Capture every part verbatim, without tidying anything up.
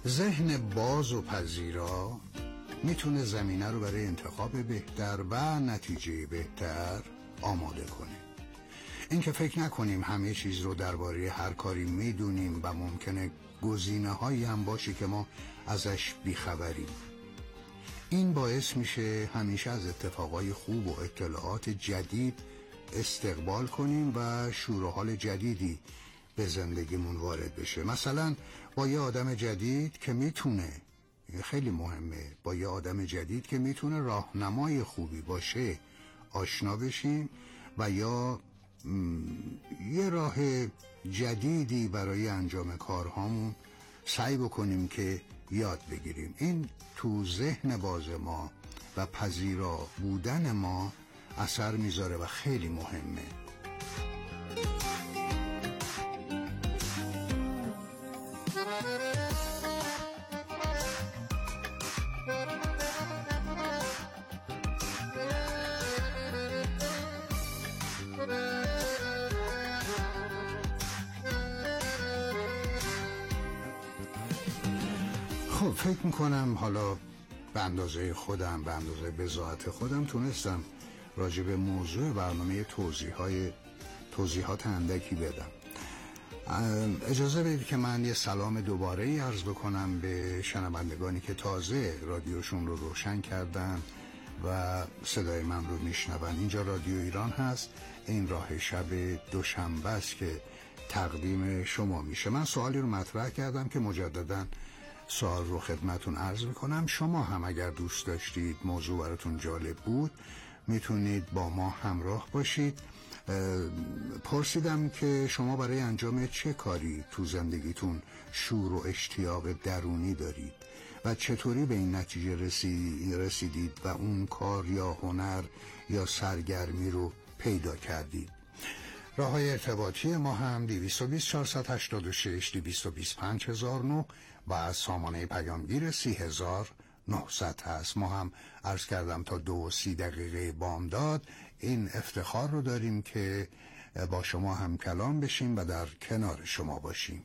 ذهن باز و پذیرا میتونه زمینه رو برای انتخاب بهتر و نتیجه بهتر آماده کنه. این که فکر نکنیم همه چیز رو درباره هر کاری میدونیم و ممکنه گزینه هایی هم باشه که ما ازش بیخبریم. این باعث میشه همیشه از اتفاقای خوب و اطلاعات جدید استقبال کنیم و شور و حال جدیدی به زندگیمون وارد بشه. مثلا با یه آدم جدید که میتونه، خیلی مهمه، با یه آدم جدید که میتونه راهنمای خوبی باشه آشنا بشیم و یا یه راه جدیدی برای انجام کارهامون سعی بکنیم که یاد بگیریم. این تو ذهن باز ما و پذیرا بودن ما اثر میذاره و خیلی مهمه. خب فکر میکنم حالا به اندازه خودم، به اندازه بضاعت خودم تونستم راجع به موضوع برنامه توضیحات توضیحات اندکی بدم. اجازه بدید که من یه سلام دوباره ای عرض بکنم به شنوندگانی که تازه رادیوشون رو روشن کردن و صدای من رو میشنون. اینجا رادیو ایران هست. این راه شب دوشنبه است که تقدیم شما میشه. من سوالی رو مطرح کردم که مجدداً سوال رو خدمتون عرض میکنم. شما هم اگر دوست داشتید، موضوع براتون جالب بود، میتونید با ما همراه باشید. پرسیدم که شما برای انجام چه کاری تو زندگیتون شور و اشتیاق درونی دارید و چطوری به این نتیجه رسیدید و اون کار یا هنر یا سرگرمی رو پیدا کردید. راه های ارتباطی ما هم دویست و بیست چهارصد و هشتاد و شش دویست و بیست پنج هزار و نه و از سامانه پیامگیر سی هزار و نهصد هست. ما هم عرض کردم تا دو و سی دقیقه بامداد این افتخار رو داریم که با شما هم کلام بشیم و در کنار شما باشیم.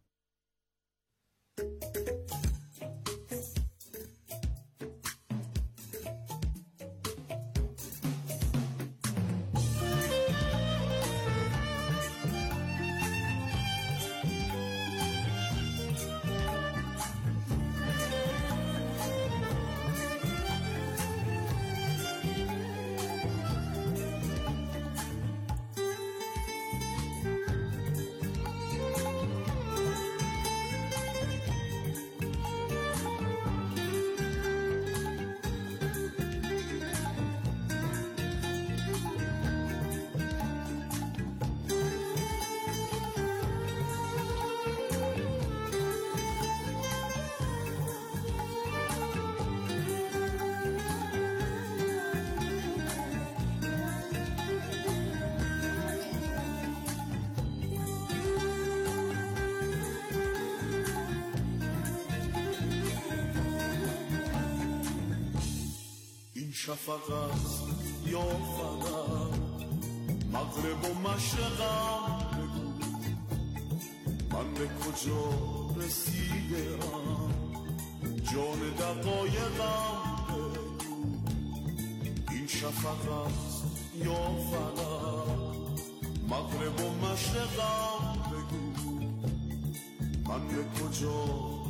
شفقت یا فقط مغرب و مشرقم بگو، من به کجا رسیدم، جان دقایقم بگو. این شفقت یا فقط مغرب و مشرقم بگو، من به کجا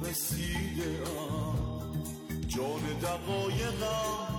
رسیدم، جان دقایقم.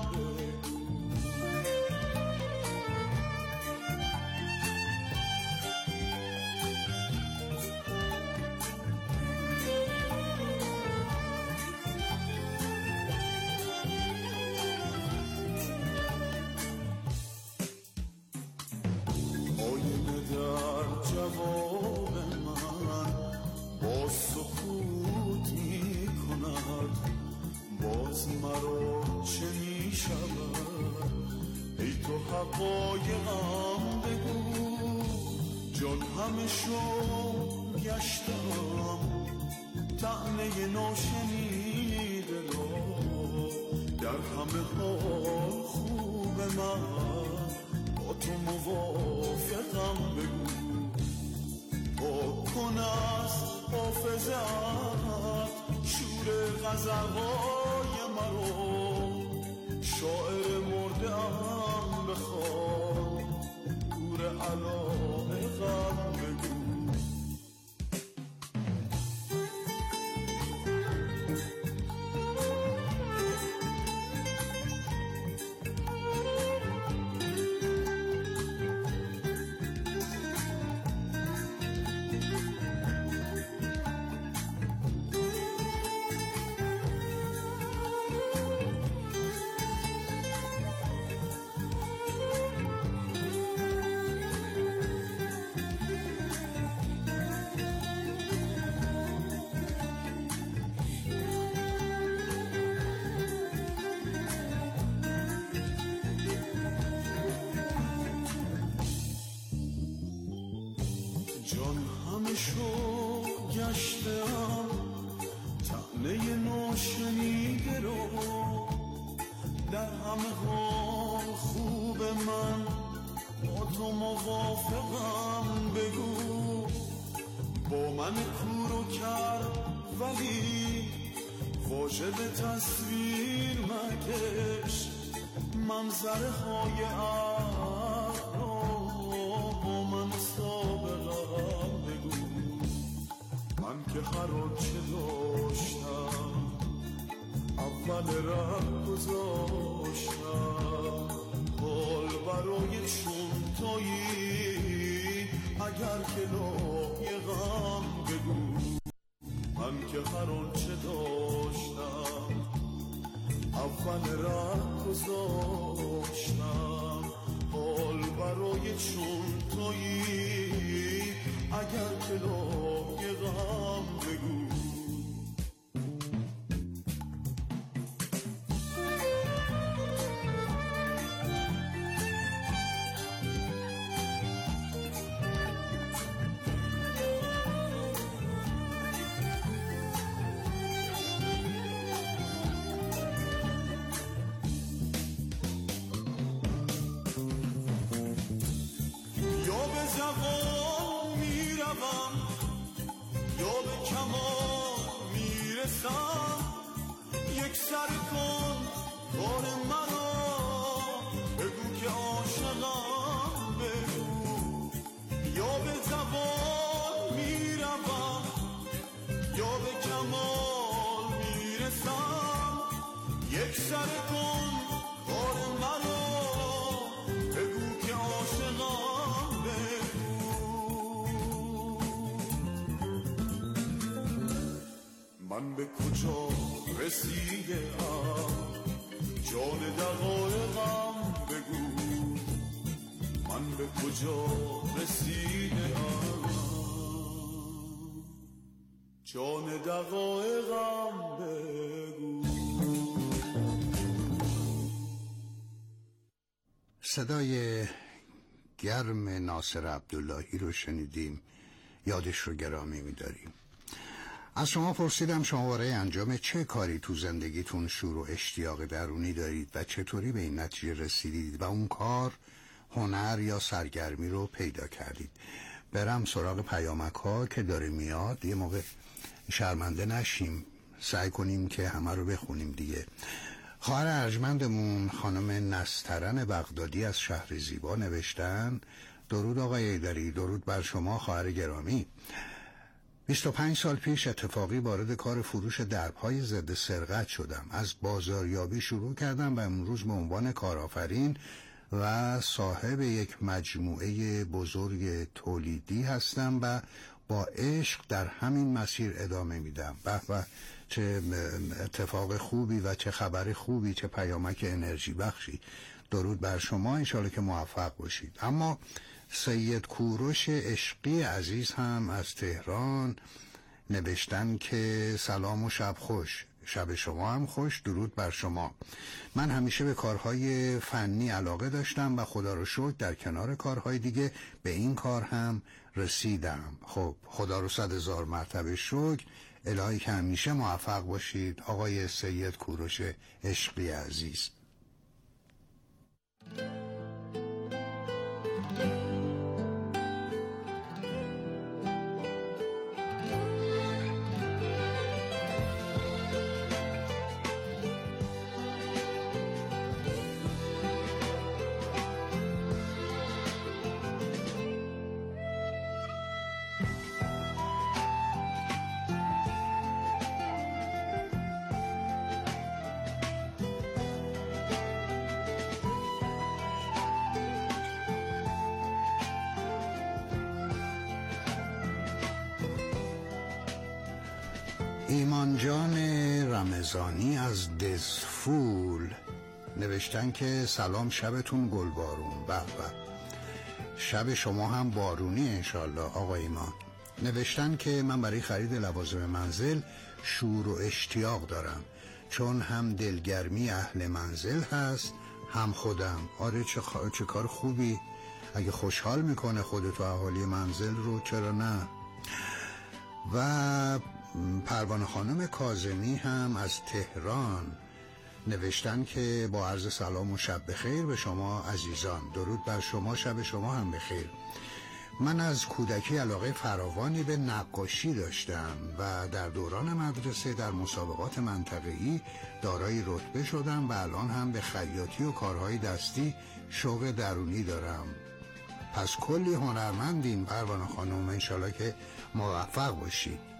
در جواب من با سکوت می کند، باز مرا چه می شود، ای تو حقایقم بگو. جان همه شو گشتم، طعنه ناشنیده را، در همه حال خوب من با تو موافقم بگو. پاک کن از حافظت شور شور غزلهای مرا شاعر مرده ام بخوان گور علامه غم بگو. جان همه شو گشتم طعنه ناشنیده رو در همه حال خوب من با تو موافقم بگو. با من کورو کرد ولی واژه به تصویر مکش منظره های عقل با من سابقم بگو. من که هر آنچه داشتم اول ره گذاشتم حال برای چون تویی اگر که لایقم بگو. من که هر آنچه داشتم اول ره گذاشتم حال برای چون تویی اگر که لایقم بگو. جوان میروم یا به کمال میرسم یک سر کن کار مرا بگو که عاشقم بگو. یا به جوان میروم یا به کمال میرسم یک سر کن کار مرا بگو که عاشقم. من به کجا رسیده ام جان دقایقم بگو. من به کجا رسیده ام جان دقایقم بگو. صدای گرم ناصر عبداللهی رو شنیدیم، یادش رو گرامی می‌داریم. از شما پرسیدم شما برای انجام چه کاری تو زندگیتون شور و اشتیاق درونی دارید و چطوری به این نتیجه رسیدید و اون کار، هنر یا سرگرمی رو پیدا کردید. برم سراغ پیامک ها که داره میاد، یه موقع شرمنده نشیم، سعی کنیم که همه رو بخونیم دیگه. خواهر ارجمندمون خانم نسترن بغدادی از شهر زیبا نوشتن: درود آقای ایدری. درود بر شما خواهر گرامی. بیست و پنج سال پیش اتفاقی وارد کار فروش درب‌های ضد سرقت شدم. از بازاریابی شروع کردم و امروز به عنوان کارآفرین و صاحب یک مجموعه بزرگ تولیدی هستم و با عشق در همین مسیر ادامه میدم. به به، چه اتفاق خوبی و چه خبر خوبی، چه پیامک انرژی بخشی. درود بر شما، انشالله که موفق باشید. اما سید کوروش عشقی عزیز هم از تهران نوشتن که سلام و شب خوش. شب شما هم خوش. درود بر شما. من همیشه به کارهای فنی علاقه داشتم و خدا رو شکر در کنار کارهای دیگه به این کار هم رسیدم. خب خدا رو صد هزار مرتبه شکر. الهی که همیشه موفق باشید آقای سید کوروش عشقی عزیز. ایمان جان رمضانی از دزفول نوشتن که سلام، شبتون گلبارون. به به، شب شما هم بارونی انشالله آقا ایمان. نوشتن که من برای خرید لوازم منزل شور و اشتیاق دارم، چون هم دلگرمی اهل منزل هست هم خودم. آره چه, خ... چه کار خوبی، اگه خوشحال میکنه خودت و اهالی منزل رو چرا نه. و پروانه خانم کاظمی هم از تهران نوشتن که با عرض سلام و شب بخیر به شما عزیزان. درود بر شما، شب شما هم بخیر. من از کودکی علاقه فراوانی به نقاشی داشتم و در دوران مدرسه در مسابقات منطقه‌ای دارای رتبه شدم و الان هم به خیاطی و کارهای دستی شوق درونی دارم. پس کلی هنرمندین پروانه خانم، انشالله که موفق باشید.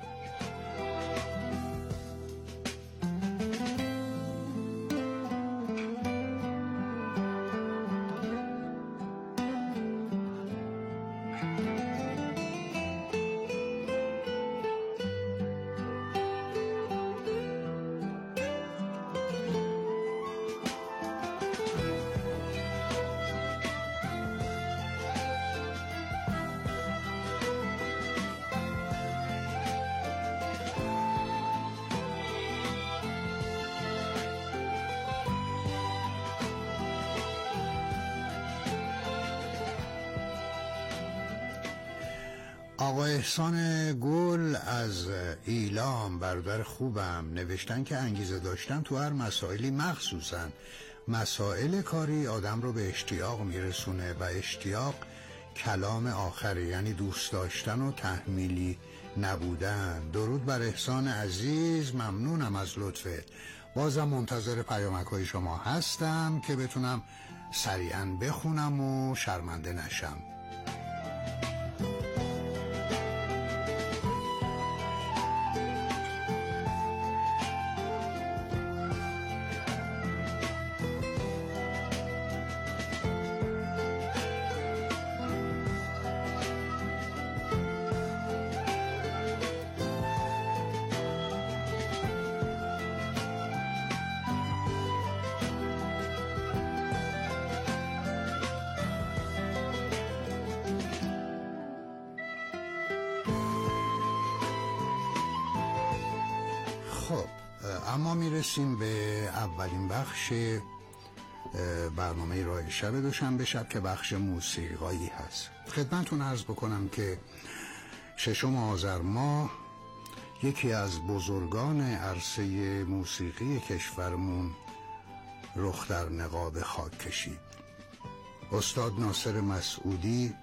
آقا احسان گل از ایلام، برادر خوبم، نوشتن که انگیزه داشتن تو هر مسائلی، مخصوصا مسائل کاری، آدم رو به اشتیاق میرسونه و اشتیاق کلام آخره، یعنی دوست داشتن و تحمیلی نبودن. درود بر احسان عزیز، ممنونم از لطفت. بازم منتظر پیامک‌های شما هستم که بتونم سریعا بخونم و شرمنده نشم. خب اما میرسیم به اولین بخش برنامه راه شب دوشنبه شب که بخش موسیقایی هست. خدمتتون عرض بکنم که ششم آذر ماه یکی از بزرگان عرصه موسیقی کشورمون رخ در نقاب خاک کشید. استاد ناصر مسعودی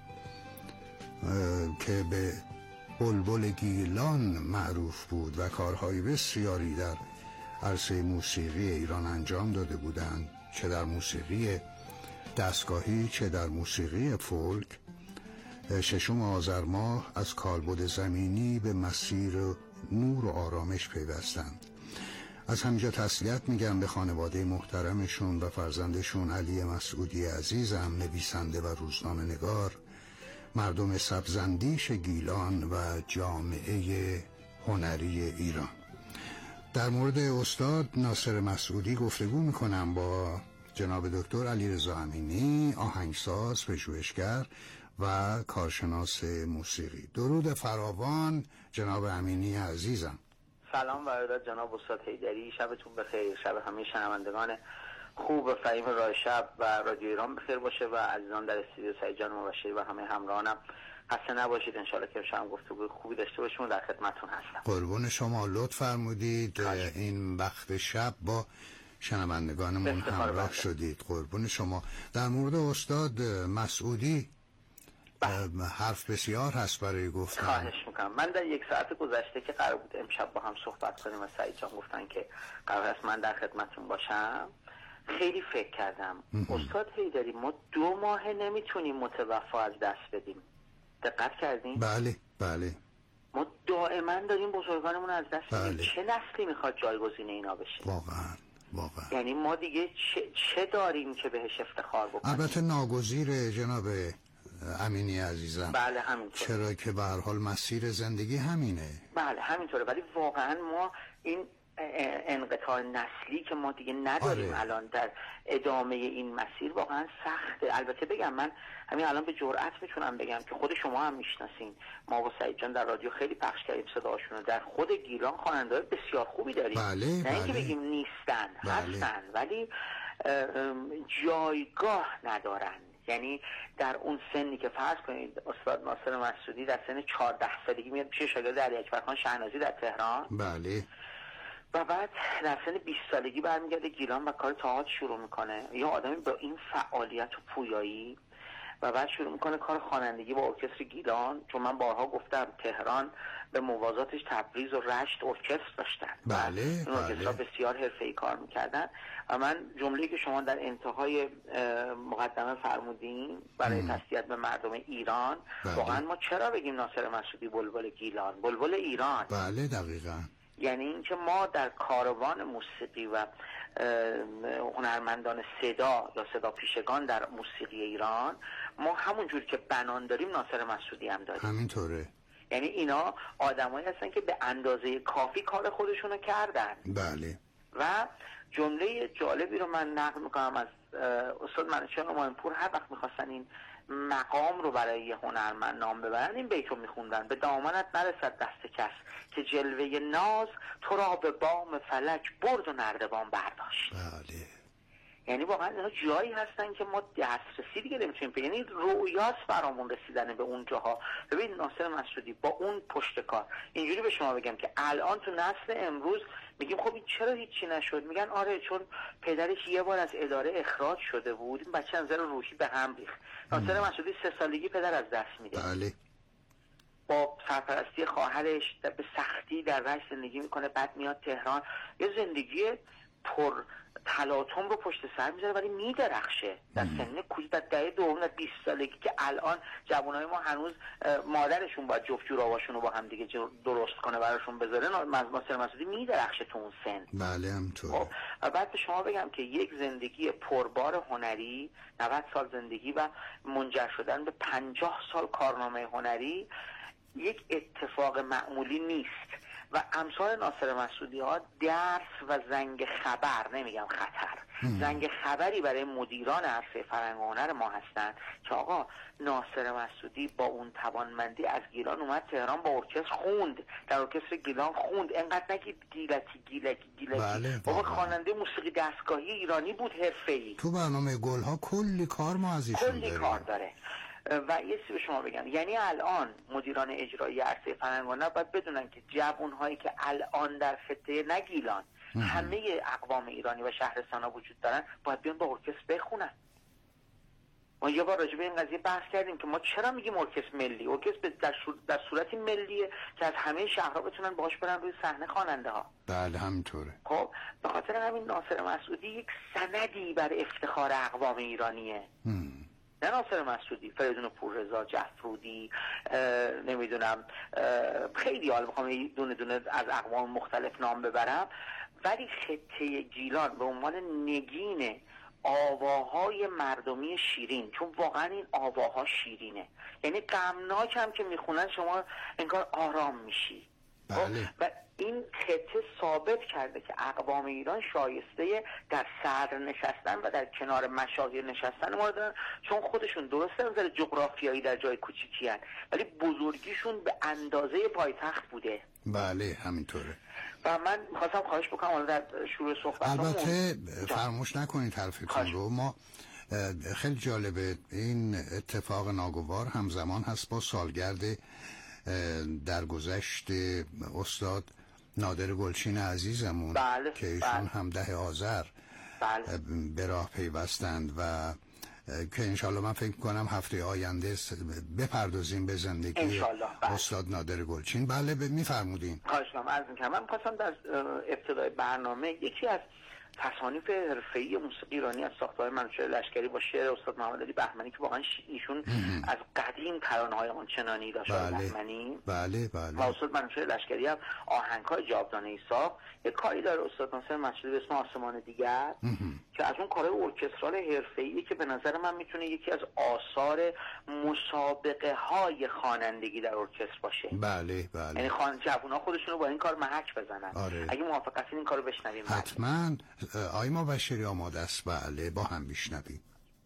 که به بلبل گیلان معروف بود و کارهای بسیاری در عرصه موسیقی ایران انجام داده بودند، چه در موسیقی دستگاهی چه در موسیقی فولک، ششم آذر ماه از کالبد زمینی به مسیر نور و آرامش پیوستند. از همینجا تسلیت میگم به خانواده محترمشون و فرزندشون علی مسعودی عزیزم، نویسنده و روزنامه نگار، مردم سبزندیش گیلان و جامعه هنری ایران. در مورد استاد ناصر مسعودی گفتگو میکنم با جناب دکتر علیرضا امینی، آهنگساز، پژوهشگر و کارشناس موسیقی. درود فراوان جناب امینی عزیزم. سلام و ارادت جناب استاد حیدری، شبتون بخیر، شب همه شنوندگان خوب و فهیم راه شب و رادیو ایران بخیر باشه و عزیزان در استودیو سعید جان مبشری و همه همراهانم خسته نباشید. انشالله که شما گفتگوی خوبی داشته باشیم و در خدمتتون هستم. قربون شما، لطف فرمودید این وقت شب با شنوندگانمون همراه شدید. قربون شما. در مورد استاد مسعودی حرف بسیار هست برای گفتن. خواهش میکنم. من در یک ساعت گذشته که قرار بود امشب با هم صحبت کنیم و سعید جان گفتن که قرار است من در خدمتتون باشم، خیلی فکر کردم. استاد حیدری، ما دو ماه نمیتونیم متوفا از دست بدیم. دقت کردیم؟ بله بله. ما دائما داریم بزرگانمون از دست بله. بدیم. چه نسلی میخواد جایگزین اینا بشه؟ واقعا واقعا. یعنی ما دیگه چه, چه داریم که بهش افتخار بکنیم؟ البته ناگزیر جناب امینی عزیزم. بله همینطور. چرا که به هر حال مسیر زندگی همینه. بله همینطوره، ولی واقعا ما این انقطاع نسلی که ما دیگه نداریم آره. الان در ادامه این مسیر واقعا سخته. البته بگم من همین الان به جرئت میتونم بگم که خود شما هم میشناسین، ما با سعید جان در رادیو خیلی پخش کردیم صداشون رو، در خود گیلان خواننده‌های بسیار خوبی داریم. بله نه بله. اینکه بگیم نیستن، بله. هستن ولی جایگاه ندارن. یعنی در اون سنی که فرض کنید استاد ناصر مسعودی در سن چهارده سالگی میاد پیش شاگرد علی اکبر خان شهنازی در تهران، بله، و بعد در سن بیست سالگی برمیگرده گیلان و کار تئاتر شروع میکنه. یا آدمی با این فعالیت و پویایی و بعد شروع میکنه کار خوانندگی با ارکستر گیلان، چون من بارها گفتم تهران به موازاتش تبریز و رشت ارکستر داشتن. بله این ارکسترها بله. بسیار حرفه‌ای کار میکردن و من جمله‌ای که شما در انتهای مقدمه فرمودین برای تسلیت به مردم ایران، بله. واقعا ما چرا بگیم ناصر مسعودی بلبل گیلان، بلبل ایران؟ بله دقیقاً. یعنی اینکه ما در کاروان موسیقی و هنرمندان صدا یا صدا پیشگان در موسیقی ایران، ما همونجور که بنان داریم ناصر مسعودی هم داریم. همینطوره. یعنی اینا آدمایی هستن که به اندازه کافی کار خودشونو کردن. بله. و جمله جالبی رو من نقل میکنم از استاد منوچهر همایونپور. هر وقت میخواستن این مقام رو برای یه هنرمند نام ببرن این بیت رو میخوندن: به دامنت نرسد دست کس که جلوه ناز تو را به بام فلک برد و نردبان برداشت. بله. یعنی واقعا اینا جایی هستن که ما دسترسی دیگه نمیتونیم پیدا، یعنی رویاست برامون رسیدن به اون جاها. ببین ناصر مسعودی با اون پشت کار، اینجوری به شما بگم که الان تو نسل امروز میگیم خب این چرا هیچی نشد؟ میگن آره چون پدرش یه بار از اداره اخراج شده بود، این بچه نظر روحی به هم ریخت. ناصر مسعودی سه سالگی پدر از دست میده. بله. با سرپرستی خواهرش به سختی در رشت زندگی میکنه، بعد میاد تهران یه زندگی پر تلاطم رو پشت سر میذاره ولی میدرخشه در سن کوچیک، در دهه دوم، در بیست سالگی که الان جوانای ما هنوز مادرشون باید جفت جوراباشون رو با هم دیگه درست کنه براشون بذاره، ناصر مسعودی میدرخشه تو اون سن. بله همطوره. و بعد به شما بگم که یک زندگی پربار هنری، نود سال زندگی و منجر شدن به پنجاه سال کارنامه هنری یک اتفاق معمولی نیست و امثال ناصر مسعودی ها درس و زنگ خبر، نمیگم خطر، زنگ خبری برای مدیران عرصه فرهنگ و هنر ما هستند که آقا ناصر مسعودی با اون توانمندی از گیلان اومد تهران با ارکستر خوند، در ارکستر گیلان خوند. اینقدر نگید گیلکی گیلکی گیلکی. بله بابا خواننده موسیقی دستگاهی ایرانی بود، حرفه‌ای. تو برنامه گلها کلی کار ما از ایشون کلی کار داره. و یه چیزی به شما بگم، یعنی الان مدیران اجرایی عرصه فرهنگ و هنر باید بدونن که جوان‌هایی که الان در خطه نگیلان همه اقوام ایرانی و شهرستان‌ها وجود دارن باید بیان با ارکستر بخونن. ما یه بار راجع به این قضیه بحث کردیم که ما چرا میگیم ارکستر ملی؟ ارکستر در, در صورتی ملیه که از همه شهرها بتونن باهاش برن روی صحنه خواننده ها. بله همینطوره. خب به خاطر همین ناصر مسعودی یک سندی بر افتخار اقوام ایرانیه. هم. نه ناصر مسعودی، فریدون پوررضا، جعفرودی، نمیدونم خیلی حال بخوام دونه دونه از اقوام مختلف نام ببرم، ولی خطه گیلان به عنوان نگین آواهای مردمی شیرین، چون واقعا این آواها شیرینه، یعنی غمناک هم که میخونن شما انگار آرام میشی. بله. و این خطه ثابت کرده که اقوام ایران شایسته در صدر نشستن و در کنار مشاهیر نشستن ما دارن، چون خودشون درسته نظر جغرافیایی در جای کوچیکی هن ولی بزرگیشون به اندازه پایتخت بوده. بله همینطوره. و من خواستم خواهش بکنم حالا در شروع صحبت البته فراموش نکنید حرفتون رو. ما خیلی جالبه این اتفاق ناگوار همزمان هست با سالگرد درگذشت استاد نادر گلچین عزیزمون. بله، که ایشون بله. هم ده آذر بله. به راه پیوستند و که انشالله من فکر کنم هفته آینده بپردازیم به زندگی بله. استاد نادر گلچین. بله میفرمودین. خواهش می‌کنم. عرض می‌کنم من خواستم در ابتدای برنامه یکی از تصانیف حرفه‌ای موسیقی ایرانی از ساخته‌های منوچهر لشکری با شعر استاد محمد علی بهمنی که واقعا ایشون از قدیم ترانه‌های آنچنانی داشت. بله. بهمنی بله بله. و استاد منوچهر لشکری هم آهنگ‌های جاودانه‌ای ساخت. یک کاری داره استاد ناصر مسعودی به اسم آسمان دیگر که که از اون کارهای ارکسترال حرفه‌ایه که به نظر من میتونه یکی از آثار مسابقه های خوانندگی در ارکستر باشه. بله بله. یعنی خوان جوونا خودشون رو با این کار محک بزنن. آره. اگه موافق هستین این کارو بشنویم. حتما. آیما بشیری آماده است؟ بله، با هم بشنویم.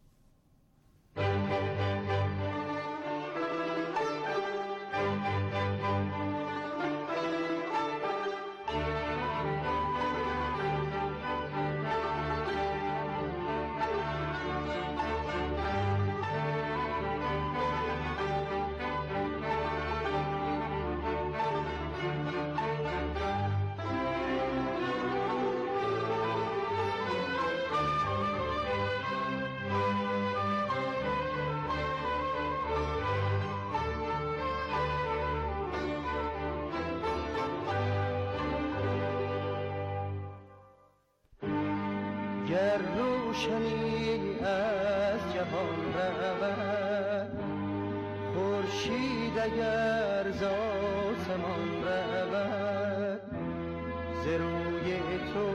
گر روشنی از جهان رود، خورشید اگر ز آسمان رود، ز روی تو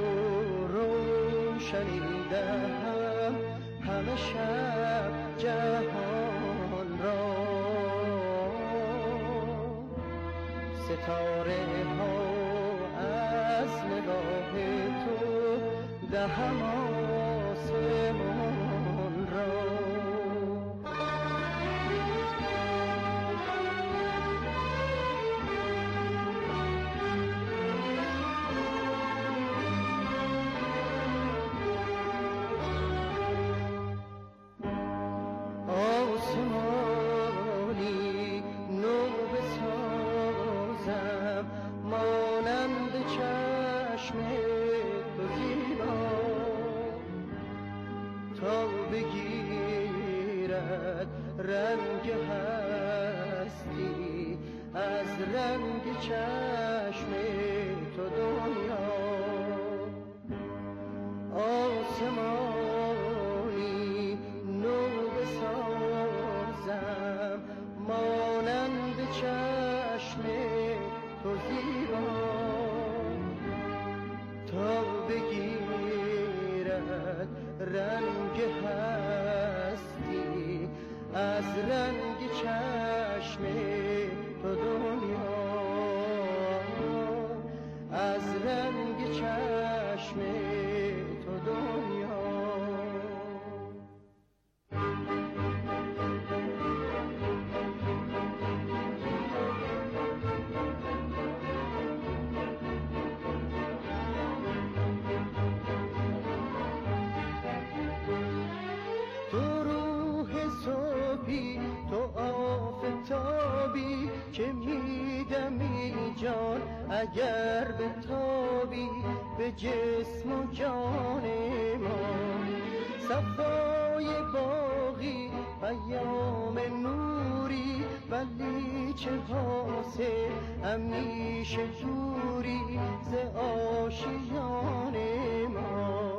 روشنی دهم همه شب جهان را. ستاره ها از نگاه تو دهم آسمان را. آسمانی نو بسازم مانند چشم تو زیبا، تا بگیرد رنگ هستی از رنگ چشم تو دنیا. آسمانی نو بسازم مانند چشم تو زیبا، تا بگیرد رنگ هستی از رنگ چشم تو دنیا، از رنگ چشم تو دنیا. که میدمی جان اگر به تابی به جسم و جان ما، صفای باقی پیام نوری ولی چه حاصل همیشه جوری ز آشیان ما.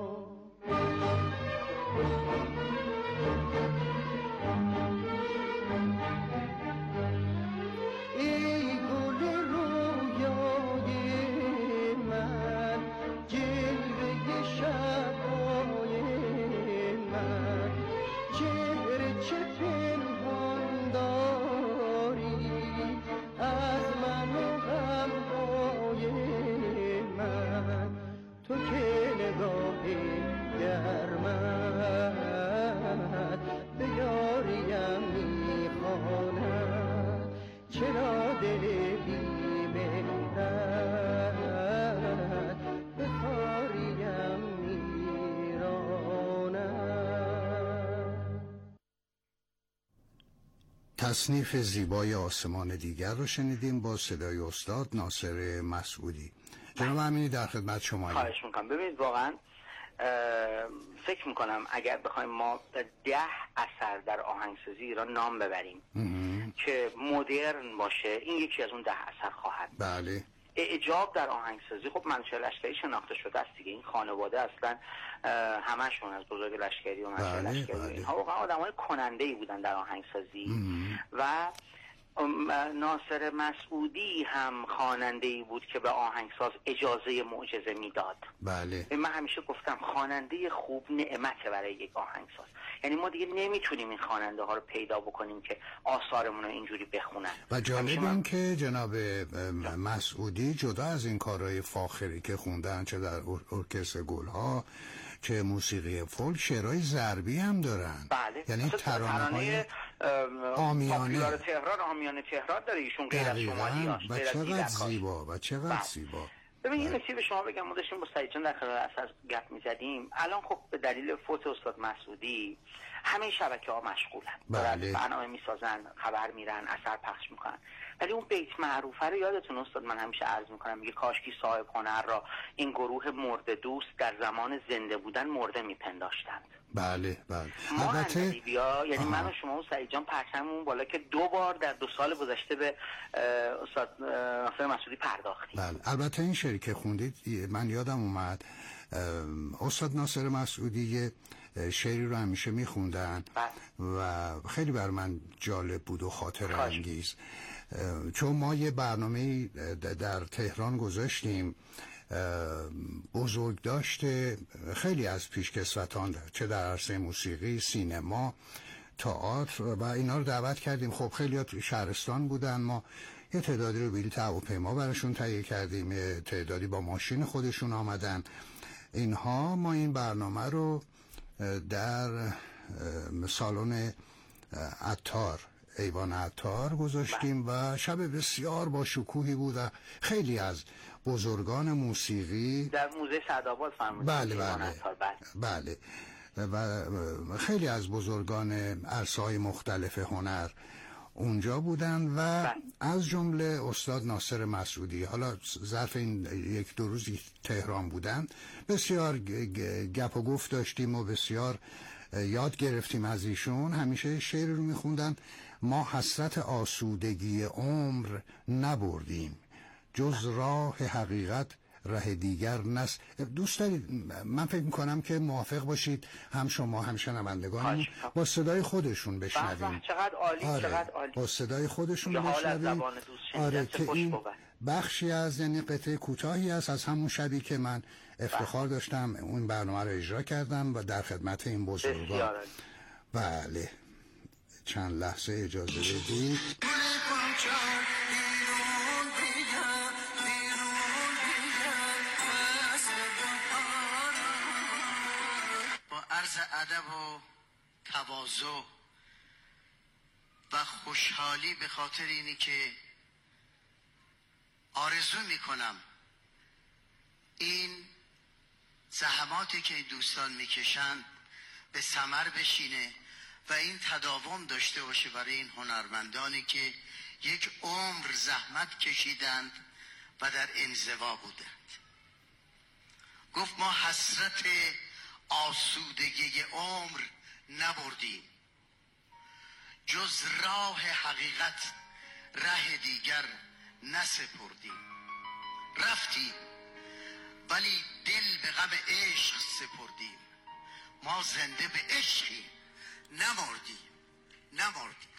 تصنیف زیبای آسمان دیگر رو شنیدیم با صدای استاد ناصر مسعودی. جناب امینی در خدمت شما. خواهش میکنم. ببینید واقعا فکر میکنم اگر بخوایم ما ده اثر در آهنگسازی ایران نام ببریم که مدرن باشه، این یکی از اون ده اثر خواهد. بله. اعجاب در آهنگسازی، خب منوچهر لشکری شناخته شده است دیگه. این خانواده اصلا همشون از بزرگ لشکری و منوچهر لشکری اینها واقعا آدمای کننده ای بودن در آهنگسازی. و ناصر مسعودی هم خواننده‌ای بود که به آهنگساز اجازه معجزه میداد. بله. من همیشه گفتم خواننده خوب نعمته برای یک آهنگساز. یعنی ما دیگه نمیتونیم این خواننده ها رو پیدا بکنیم که آثارمون رو اینجوری بخونن. و جالب این که جناب مسعودی جدا از این کارهای فاخری که خوندن، چه در ارکستر گلها چه موسیقی فولک، شعرهای ضربی هم دارن. بله. یعنی ترانه‌های آمیانه تهران آمیانه تهران داره ایشون، غیر از شمالی هاست. و چقدر زیبا و چقدر زیبا. ببین یه نکته به شما بگم، ما داشتیم با سعید جان در خلال اثر گپ می‌زدیم. الان خب به دلیل فوت استاد مسعودی همه شبکه‌ها مشغولن. بله. برنامه می‌سازن، خبر میرن، اثر پخش می‌کنن. ولی اون بیت معروفه رو یادتون استاد، من همیشه عرض می‌کنم، میگه کاشکی صاحب هنر را این گروه مرده دوست در زمان زنده بودن مرده می‌پنداشتند. بله بله. ما البته بیا یعنی من و شما و سعید جان پرچممون بالا که دو بار در دو سال گذشته به استاد ناصر مسعودی پرداختیم. بله. البته این شعری که خوندید من یادم اومد استاد ناصر مسعودی یه شعری رو همیشه میخوندن و خیلی بر من جالب بود و خاطره انگیز، چون ما یه برنامه در تهران گذاشتیم بزرگ داشته خیلی از پیشکسوتان، چه در عرصه موسیقی، سینما، تئاتر و اینا رو دعوت کردیم. خب خیلی شهرستان بودن، ما یه تعدادی رو بلیط هواپیما براشون تهیه کردیم، یه تعدادی با ماشین خودشون آمدن. اینها ما این برنامه رو در سالن عطار، ایوان عطار گذاشتیم و شب بسیار با شکوهی بود و خیلی از بزرگان موسیقی در موزه سعدآباد فرمودید. بله بله بله و خیلی از بزرگان عرصه‌های مختلف هنر اونجا بودن و بله. از جمله استاد ناصر مسعودی. حالا ظرف این یک دو روزی تهران بودن بسیار گپ و گفت داشتیم و بسیار یاد گرفتیم از ایشون. همیشه شعر رو میخوندن: ما حسرت آسودگی عمر نبردیم، جز راه حقیقت راه دیگر نست. دوست دارید من فکر میکنم که موافق باشید هم شما هم شنوندگان با صدای خودشون بشنویم. چقدر عالی. آره. چقدر عالی. با صدای خودشون بشنویم. آره که این بخشی از یعنی قطعه کوتاهی است از همون شبی که من افتخار بله. داشتم اون برنامه رو اجرا کردم و در خدمت این بزرگان. بله چند لحظه اجازه بدید. عرض ادب و تواضع و خوشحالی به خاطر اینی که آرزو میکنم این زحماتی که دوستان میکشن به ثمر بشینه و این تداوم داشته باشه برای این هنرمندانی که یک عمر زحمت کشیدند و در انزوا بودند. گفت ما حسرت آسودگی عمر نبردیم، جز راه حقیقت ره دیگر نسپردیم. رفتیم ولی دل به غم عشق سپردیم، ما زنده به عشقی نمردیم نمردیم.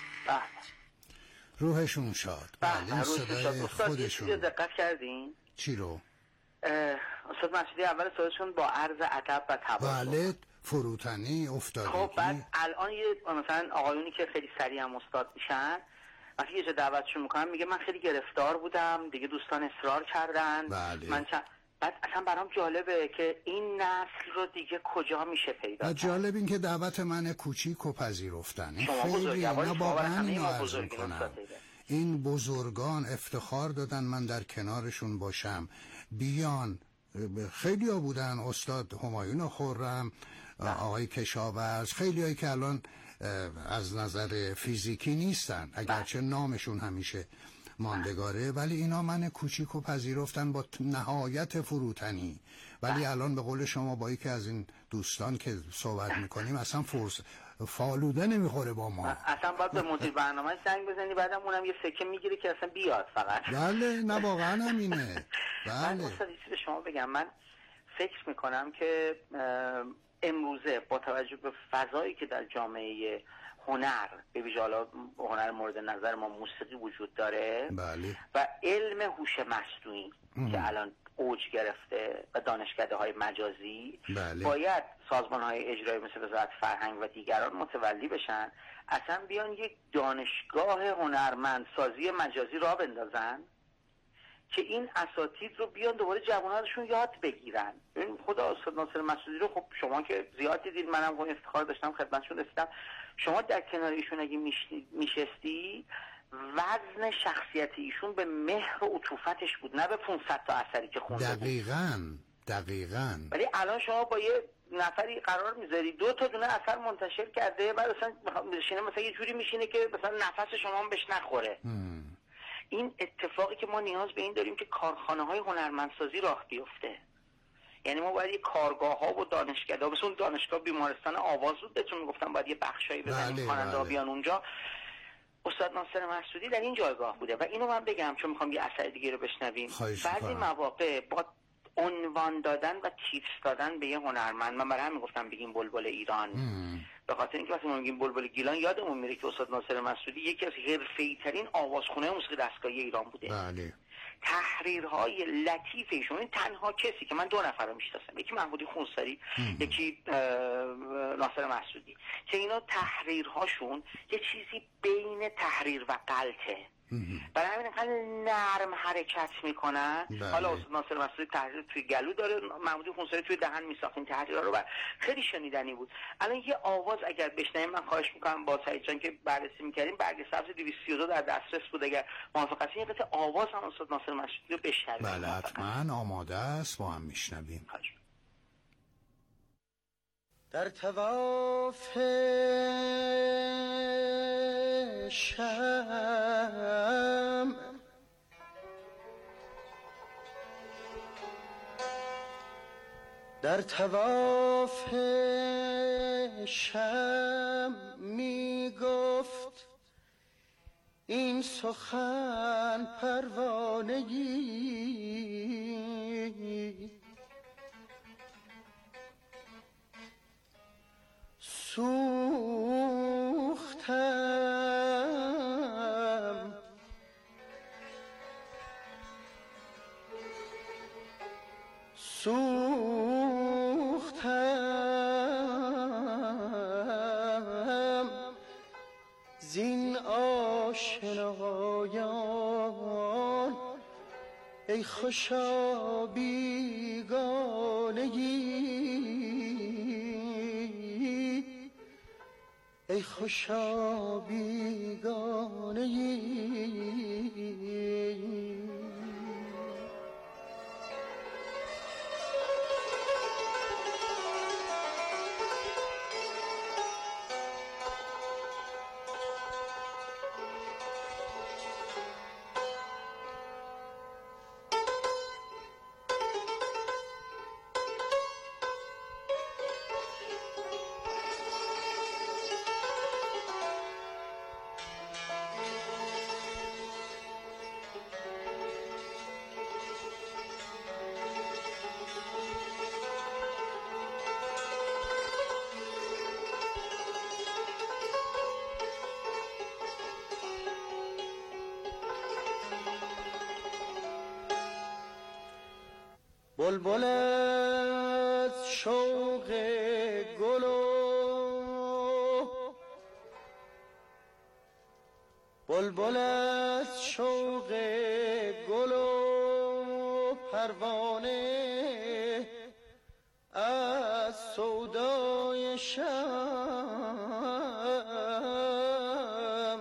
روحشون شاد. بله صدای خودشون. دقت کردین؟ چی رو؟ استاد مسعودی اول صداشون با عرض ادب و تواضع. بله فروتنی افتادگی. خب بعد الان یه مثلا آقایونی که خیلی سریع هم استاد میشن وقتی یه جا دعوتشون میکنم میگه من خیلی گرفتار بودم دیگه، دوستان اصرار کردن. بله. من چند... بعد اصلا برام جالبه که این نسل رو دیگه کجا میشه پیدا کرد. جالب این که دعوت من کوچیک و پذیرفتن. خیلی نه واقعا اینو عرض میکنم. این بزرگان افتخار دادن من در کنارشون باشم، بیان. خیلی ها بودن، استاد همایون خرم، آقای کشاورز، خیلی هایی که الان از نظر فیزیکی نیستن اگرچه نامشون همیشه ماندگاره، ولی اینا من کوچیک و پذیرفتن با نهایت فروتنی. ولی الان به قول شما با یکی از این دوستان که صحبت میکنیم اصلا فرص فالوده نمیخوره با ما. اصلا باید به مدیر برنامه زنگ بزنی بعدم اونم یه سکه میگیره که اصلا بیاد فقط. بله نه واقعا همینه. بله. من اصلا به شما بگم من فکر میکنم که امروزه با توجه به فضایی که در جامعه هنر، به ویژه حالا هنر مورد نظر ما موسیقی وجود داره بله. و علم هوش مصنوعی که الان اوج گرفته و دانشکده های مجازی، بله. باید سازمان های اجرایی مثل وزارت فرهنگ و دیگران متولی بشن، اصلا بیان یک دانشگاه هنرمندسازی مجازی را بندازن که این اساتید رو بیان دوباره جوانانشون یاد بگیرن. این خدا استاد ناصر مسعودی رو خب شما که زیاد دیدید، منم خب افتخار داشتم خدمتشون رسیدم، شما در کنار ایشون اگه میشستی وزن شخصیت ایشون به مهر و عطوفتش بود، نه به پانصد تا اثری که خونده. دقیقاً دقیقاً. ولی الان شما با یه نفری قرار میذاری دو تا دونه اثر منتشر کرده، بعد مثلا میشینه مثلا یه جوری میشینه که مثلا نفس شما هم بهش نخوره. هم. این اتفاقی که ما نیاز به این داریم که کارخانه های هنرمندسازی راه بیفته. یعنی ما باید یه کارگاه ها و دانشگاه ها، مثل اون دانشگاه بیمارستان آواز بود بهتون میگفتم باید یه بخشایی بزنیم خواننده ها بیان اونجا. استاد ناصر مسعودی در این جایگاه بوده و اینو من بگم چون میخوام یه اثر دیگه رو بشنویم. بعضی مواقع با عنوان دادن و تیتر دادن به یه هنرمند، من برای همین گفتم بگیم بلبل ایران، به خاطر اینکه وقتی ما میگیم بلبل گیلان یادمون میره که استاد ناصر مسعودی یکی از حرفه‌ای ترین آوازخونه موسیقی دستگاهی ایران بوده. بله. تحریرهای لطیف ایشون، این تنها کسی که من دو نفر رو میشناسم، یکی محمودی خونساری، یکی ناصر مسعودی، که اینا تحریرهاشون یه چیزی بین تحریر و غلطه. برای همین انقدر نرم حرکت میکنن. بله. حالا ناصر مسعودی تحریر توی گلو داره، محمودی خونساری توی دهن میساخت این تحریرها رو و خیلی شنیدنی بود. الان یه آواز اگر بشنویم، من خواهش میکنم با سعید جان که بررسی میکردیم، برگ سبز دویست و سی و دو در دسترس بود، اگر موافق هستین یه قطعه آواز هم استاد ناصر مسعودی رو بشنویم. بله حتما آماده است، با هم میشنویم. در طواف شم در طواف شم می گفت این سخن پروانگی، سوختم سوختم زین آشنایان ای خوشا بیگانگی، ای خوشا بیگانگی. بلبل از شوق گل و بلبل از شوق گل و پروانه از سودای شم،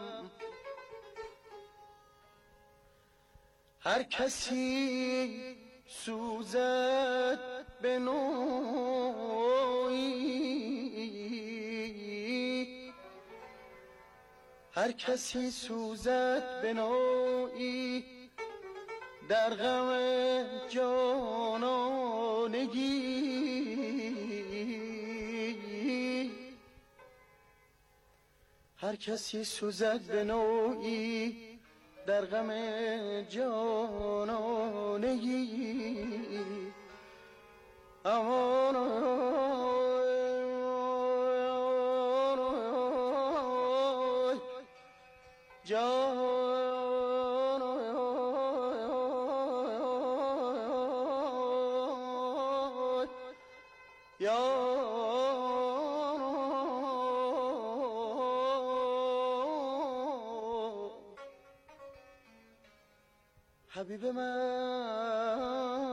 هر کسی سوزد به نوعی، هر کسی سوزد به نوعی در غم جانانگی، هر کسی سوزد به نوعی در غم جانانگی. امان حبیب من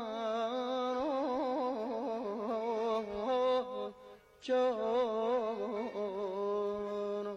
جان.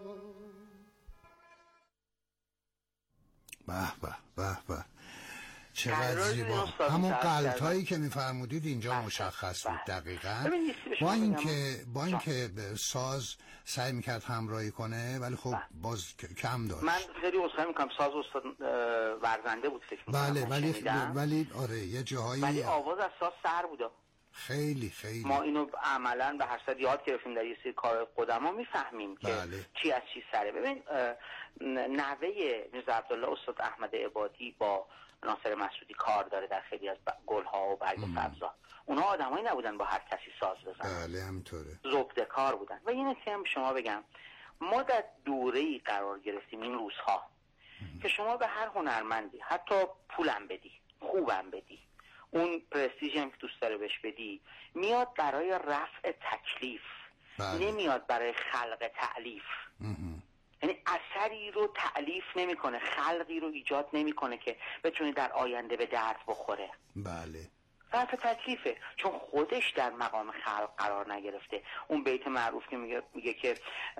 به به به به چقدر زیبا. همون قلطایی که میفرمودید اینجا مشخص بود دقیقاً. با اینکه با اینکه ساز سعی میکرد همراهی کنه ولی خب باز کم داشت. من خیلی عذرخواهی میکنم، ساز استاد ورزنده بود فکر میکنم. بله ولی ولی آره یه جاهایی ولی آواز از ساز سر بوده. خیلی خیلی ما اینو عملاً به هر صد یاد گرفتیم در یه سری کار قدما میفهمیم که بله. چی از چی سره. ببین نوه میرزا عبدالله استاد احمد عبادی با ناصر مسعودی کار داره در خیلی از گلها و برگ سبزا. اونا آدمایی نبودن با هر کسی ساز بزنن. بله همینطوره. زبده کار بودن. و یه نکته هم شما بگم، ما در دوره‌ای قرار گرفتیم این روزها که شما به هر هنرمندی حتی پولم بدی، خوبم بدی، اون پرستیژی هم که دوست داره بهش بدی، میاد برای رفع تکلیف. بله. نمیاد برای خلق تألیف. یعنی اثری رو تألیف نمیکنه، خلقی رو ایجاد نمیکنه که بتونه در آینده به درد بخوره. بله. رفع تکلیفه، چون خودش در مقام خلق قرار نگرفته. اون بیت معروف که میگه میگه که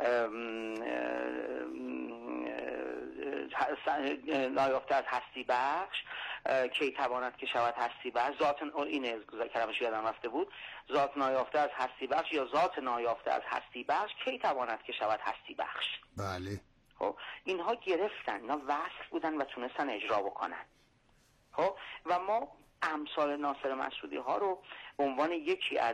نایافته از هستی بخش کی تواند که شود هستی بخش، ذات این کلمش یادم رفته بود، ذات نایافته از هستی بخش یا ذات نایافته از هستی بخش کی تواند که شود هستی بخش. بله. خب اینها گرفتن، اینا وصل بودن و تونستن اجرا بکنن. خب و ما امثال ناصر مسعودی ها رو به عنوان یکی از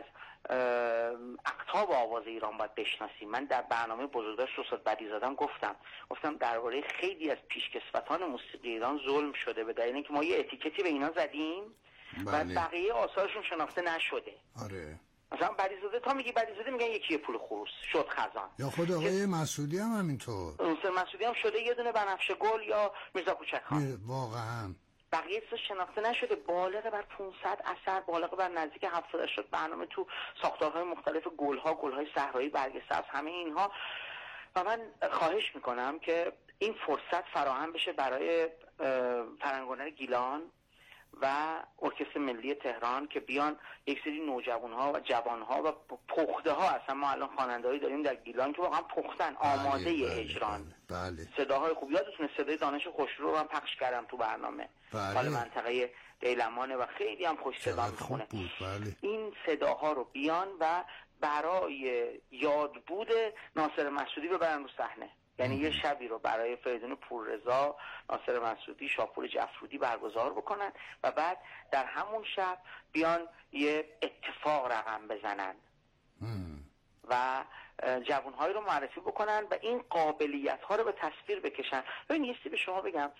اقطاب آواز ایران باید بشناسیم. من در برنامه بزرگداشت استاد بدیزادم گفتم گفتم درباره خیلی از پیشکسوتان موسیقی ایران ظلم شده به دلیل اینکه ما یه اتیکتی به اینا زدیم. بله. و بقیه آثارشون شناخته نشده. آره. مثلا بدیزاده تا میگی بدیزاده میگن یکی پول خروس شد خزان، یا خود آقای مسعودی هم همینطور. ناصر مسعودی هم شده یه دونه بنفشه گل یا میرزا کوچک خان. واقعا بقیه چیزا شناخته نشده. بالغ بر پانصد اثر، بالغ بر نزدیک هفتاد هشتاد برنامه تو ساختارهای مختلف، گلها، گلهای صحرایی، برگ سبز، همه اینها. و من خواهش میکنم که این فرصت فراهم بشه برای فرنگونر گیلان و ارکستر ملی تهران که بیان یک سری نوجوانها و جوانها و پخته ها، اصلا ما الان خواننده‌ای داریم در گیلان که واقعا پختن، آماده بله، بله، اجران. بله. صداهای خوب، یادتونه صدای دانش خوشرو رو هم پخش کردم تو برنامه. بله. مال منطقه دیلمانه و خیلی هم خوش صدا میخونه. بله. این صداها رو بیان و برای یادبود ناصر مسعودی ببرن رو صحنه. یعنی یه شبی رو برای فریدون پوررضا، ناصر مسعودی، شاپور جعفرودی برگزار بکنن و بعد در همون شب بیان یه اتفاق رقم بزنن مم. و جوانهایی رو معرفی بکنن و این قابلیت ها رو به تصویر بکشن. ببین یه چیزی به شما بگم،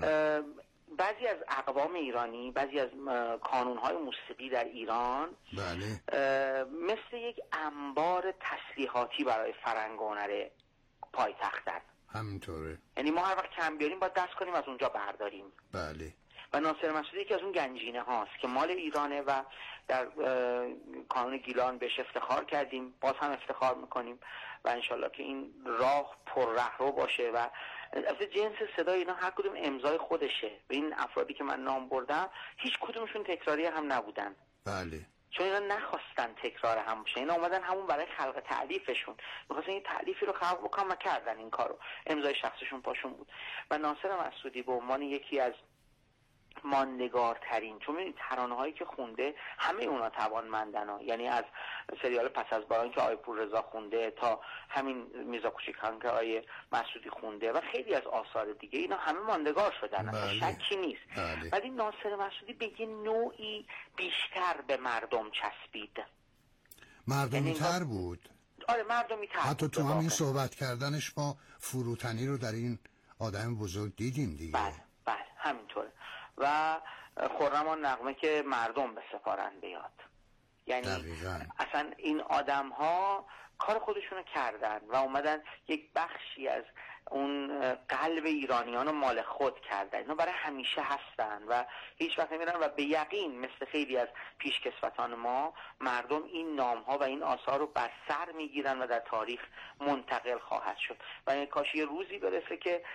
بعضی از اقوام ایرانی، بعضی از کانونهای موسیقی در ایران بله. مثل یک انبار تسلیحاتی برای فرنگونر پایتختن. همینطوره. یعنی ما هر وقت کم بیاریم باید دست کنیم از اونجا برداریم. بله. و ناصر مسعودی یکی از اون گنجینه هاست که مال ایرانه و در کانون گیلان بهش افتخار کردیم، باز هم افتخار میکنیم و انشالله که این راه پر رهرو باشه و از جنس صدای اینا هر کدوم امضای خودشه. و این افرادی که من نام بردم هیچ کدومشون تکراری هم نبودن. بله. چون اینا نخواستن تکرار هم بشه، اینا اومدن همون برای خلق تألیفشون می‌خواستن این تألیفی رو خلق بکنن و کردن این کارو، امضای شخصشون پاشون بود. و ناصر مسعودی به عنوان یکی از ماندگارترین، چون این ترانه هایی که خونده همه اونا توانمندن ها. یعنی از سریال پس از باران که آقای پوررضا خونده تا همین میرزا کوچکخان که آقای مسعودی خونده و خیلی از آثار دیگه، اینا همه ماندگار شدن. بله. شکی نیست. بله. ولی ناصر مسعودی به یه نوعی بیشتر به مردم چسبید، مردمی تر بود. آره مردمی تر. حتی تو همین صحبت کردنش ما فروتنی رو در این آدم بزرگ دیدیم دیگه. بله بله همینطوره. و خرم آن نغمه که مردم به سپارن بیاد. یعنی دقیقاً. اصلا این آدم ها کار خودشونو کردن و اومدن یک بخشی از اون قلب ایرانیان رو مال خود کردن. اینا برای همیشه هستن و هیچ وقت نمیرن و به یقین مثل خیلی از پیشکسوتان ما مردم این نام ها و این آثار رو بر سر میگیرن و در تاریخ منتقل خواهد شد و کاش یه روزی برسه که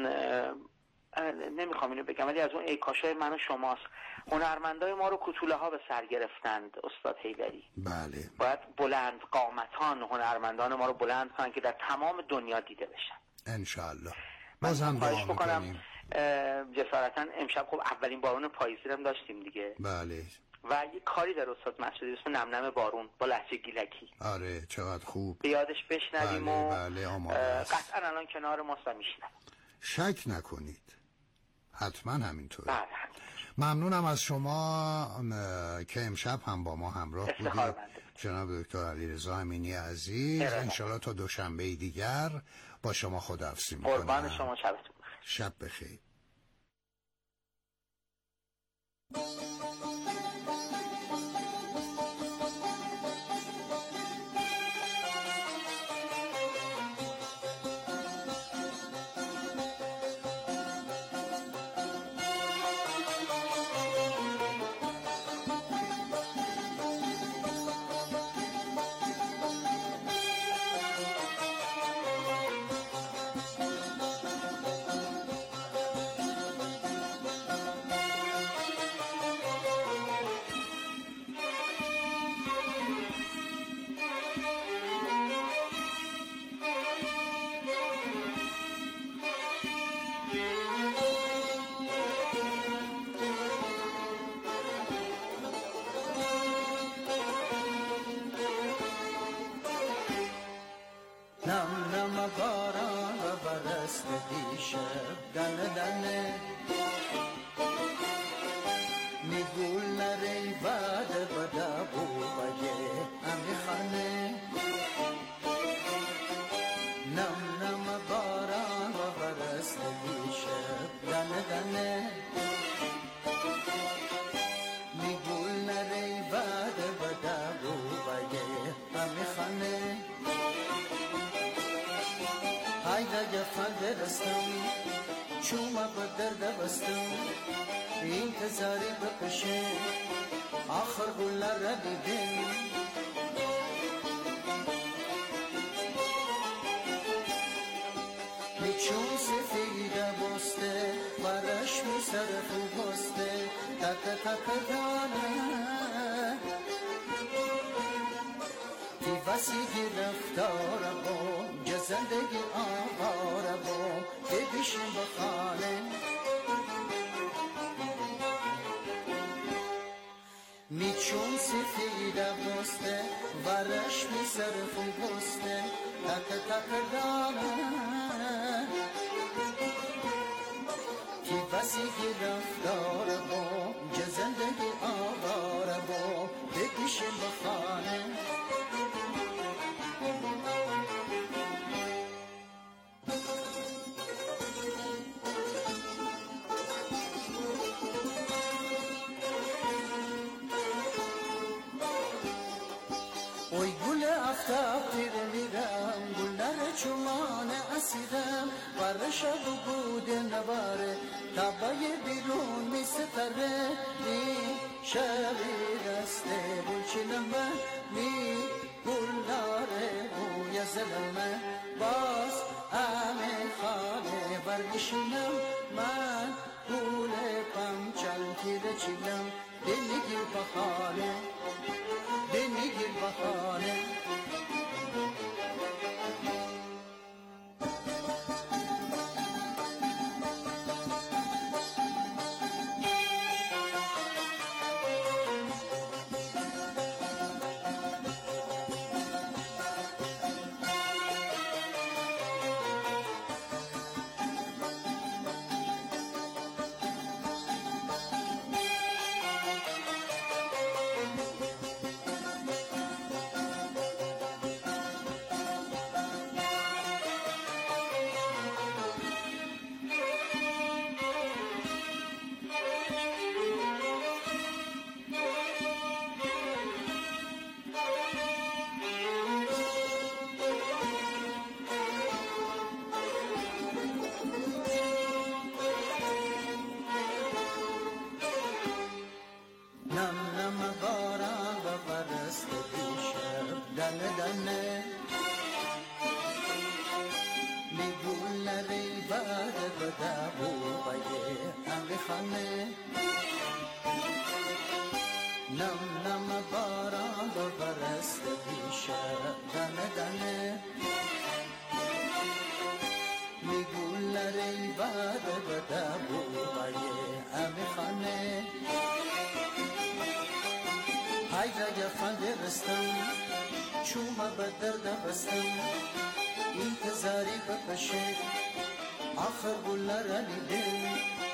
نمیخوام اینو بگم ولی از اون ای کاشای من و شماست، هنرمندای ما رو کوتوله ها به سر گرفتند استاد حیدری. بله. باید بلند قامتان هنرمندان ما رو بلند کنن که در تمام دنیا دیده بشن انشالله. بازم دعا میکنیم. جسارتا امشب خب اولین بارون پاییزی هم داشتیم دیگه. بله. و یه کاری در استاد مسعودی اسم نم نم بارون با لهجه گیلکی. آره چقدر خوب. به یادش بشنویم. بله و بله آماده قطعا الان کنار ماست و میشنم. شک نکنید. حتما همینطوره. بله. ممنونم از شما که امشب هم با ما همراه بودید جناب دکتر علیرضا امینی عزیز. انشالله تا دوشنبه دیگر با شما خداحافظی میکنم. قربان شما، شبتون بخیر. شب بخیر. انتظاری بکشه آخر گلر را دیدیم میچون سفیده بسته برش می سرفو بسته تک تک دانه تی وسیقی رفتار بوم جزندگی آوار بوم ببیشیم بخانه میچون سفیده بسته ورش می سرفو بسته تک تک دانه کی وسیقی رفتار بوم جزندگی آوار بوم بکشیم بخانه اوی گل افتاب تیر میرم گلر چومان اسیرم بر شب و بود نباره تبای بیرون می ستره می شبی رسته بلچنمه می گلاره بوی زلمه باز همه خانه برگشنم من گل پمچل تیر چیلم دلگی بخانه دلگی بخانه نم نم باران دو برست پیشه دنه دنه میگولر ای بد بده بوهای امی خانه های رگه خنده رستم چومه به درد بستم انتظاری بپشه آخر گولر علی دل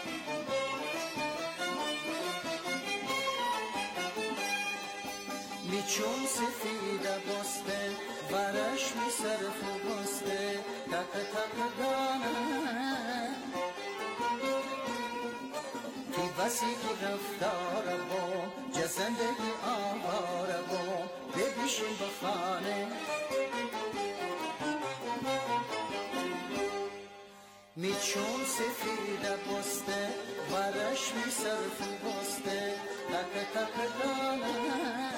میچون سفیده بسته برش می صرف بسته تک تک دانه تی بسی که رفتار با جزندگی آوار با ببیشین بخانه میچون سفیده بسته برش می صرف بسته تک تک دانه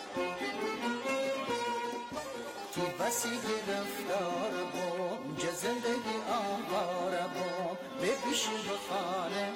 تی بسی گرفتار بوم جه زندگی آوار بوم ببیشی بخانه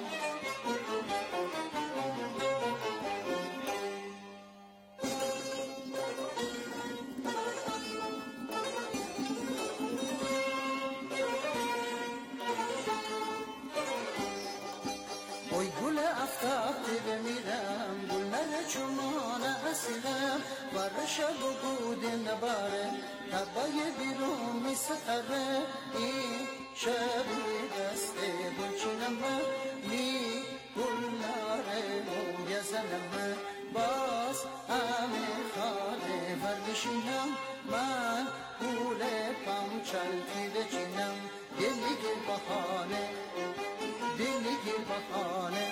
اوی گل افتاب دیگه میرم گل نره چومان اسیرم بر شب و بود نباره تبای بیرون می ستره این شبی دسته بلچینم می گل نره مویزنم باز همه خانه بردشینم من گول پمچل تیده چینم دلی گل بخانه دلی گل بخانه.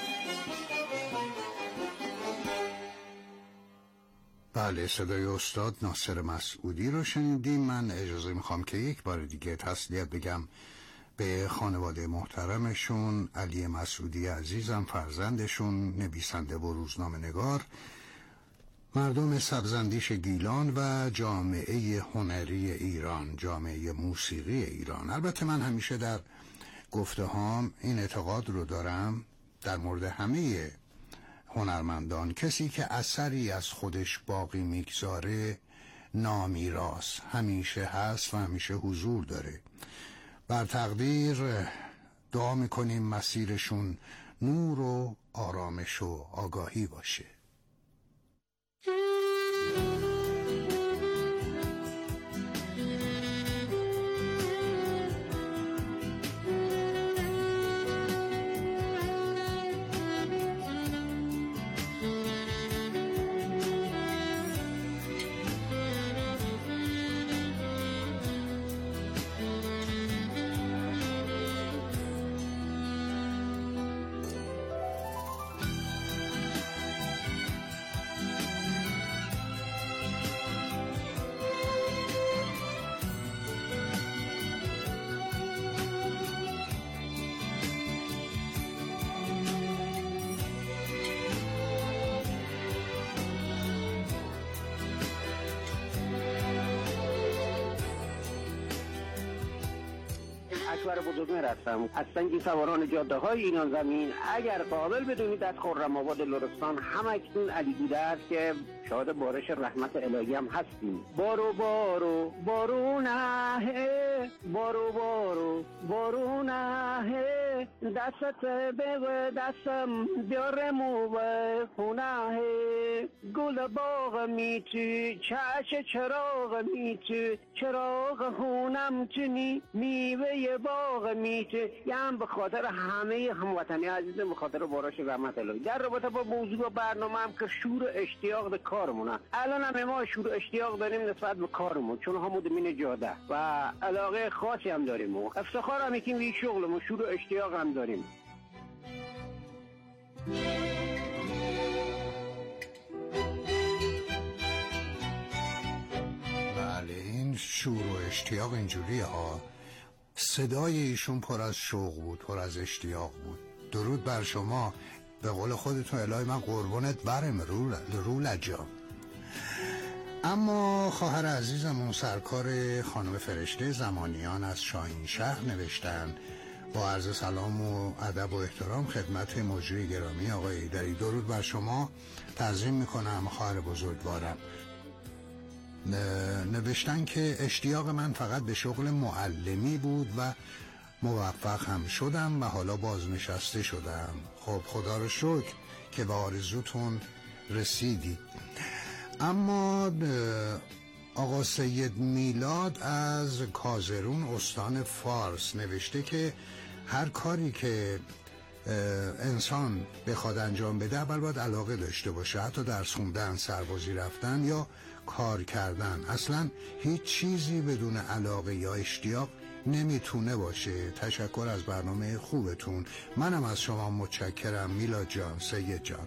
بله، صدای استاد ناصر مسعودی رو شنیدیم. من اجازه میخوام که یک بار دیگه تسلیت بگم به خانواده محترمشون، علی مسعودی عزیزم، فرزندشون، نویسنده و روزنامه نگار، مردم سبزندیش گیلان و جامعه هنری ایران، جامعه موسیقی ایران. البته من همیشه در گفته هام این اعتقاد رو دارم در مورد همه هنرمندان، کسی که اثری از خودش باقی میگذاره نامیراث همیشه هست و همیشه حضور داره. بر تقدیر دعا میکنیم مسیرشون نور و آرامش و آگاهی باشه. اکبر بزرگمهر هستم از سنگی سواران جاده های ایران زمین. اگر قابل بدونید از خرم آباد لرستان همکنون علی بوده است که شاهد بارش رحمت الهی هم هستیم. بارو بارو بارو نه بارو بارو بارو نه دستت به دستم بیارمو به خونه گل باغ میچی چش چراغ میچی چراغ خونم چنی میوه باغ میچی. یعنی به خاطر همه هموطنی عزیزم، به خاطر بارش رحمت الهی در رابطه با موضوع برنامه هم که شور اشتیاق به کارمونه. الان هم ما شور اشتیاق داریم نسبت به کارمون، چون همون دمین جاده و علاقه خاصی هم داریم و افتخار هم میکنیم به شغلمون، شور اشتیاق هم داریم. بله، این شور و اشتیاق اینجوری ها. صدای ایشون پر از شوق بود، پر از اشتیاق بود. درود بر شما. به قول خودتون الهی من قربونت برم رو, رو لجا. اما خواهر عزیزمون سرکار خانم فرشته زمانیان از شاهین شهر نوشتن با عرض سلام و ادب و احترام خدمت مجری گرامی آقای ایدری، درود بر شما. تعظیم میکنم خواهر بزرگوارم. نوشتن که اشتیاق من فقط به شغل معلمی بود و موفق هم شدم و حالا بازنشسته شدم. خب خدا رو شکر که به آرزوتون رسیدی. اما آقا سید میلاد از کازرون استان فارس نوشته که هر کاری که انسان بخواد انجام بده اول باید علاقه داشته باشه، حتی درس خوندن، سربازی رفتن یا کار کردن. اصلا هیچ چیزی بدون علاقه یا اشتیاق نمیتونه باشه. تشکر از برنامه خوبتون. منم از شما متشکرم میلاد جان، سید جان.